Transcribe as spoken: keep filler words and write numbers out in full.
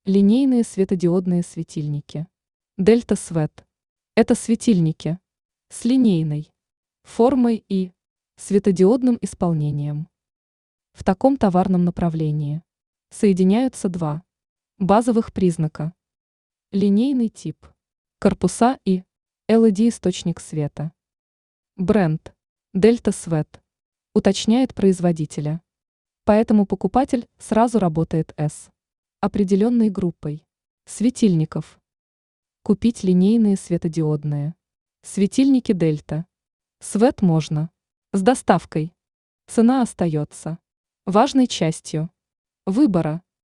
Линейные светодиодные светильники. Delta Свет. Это светильники с линейной формой и светодиодным исполнением. В таком товарном направлении соединяются два базовых признака. Линейный тип, корпуса и эл и ди-источник света. Бренд Delta Свет уточняет производителя. Поэтому покупатель сразу работает с определенной группой светильников. Купить линейные светодиодные светильники Delta Свет можно с доставкой. Цена остается важной частью выбора.